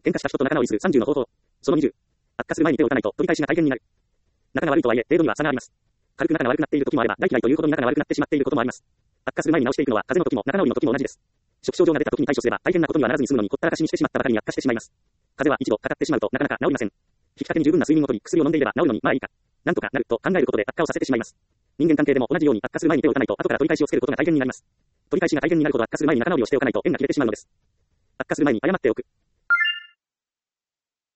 喧嘩した人と仲直りする30の方法。その20。悪化する前に手を打たないと取り返しが大変になる。仲が悪いとはいえ、程度には差があります。軽く仲が悪くなっている時もあれば、大嫌いというほどに仲が悪くなってしまっていることもあります。悪化する前に直していくのは、風邪の時も仲直りの時も同じです。初期症状が出た時に対処すれば、大変なことにはならずに済むのに、ほったらかしにしてしまったばかりに悪化してしまいます。風邪は一度かかってしまうとなかなか治りません。引き立てに十分な睡眠をとり、薬を飲んでいれば治るのに、まあいいか。なんとかなると考えることで悪化をさせてしまいます。人間関係でも同じように悪化する前に手を打たないと、後から取り返しをつけることが大変になります。取り返しが大変になるほど悪化する前に仲直りをしておかないと縁が切れてしまうのです。悪化する前に謝っておく。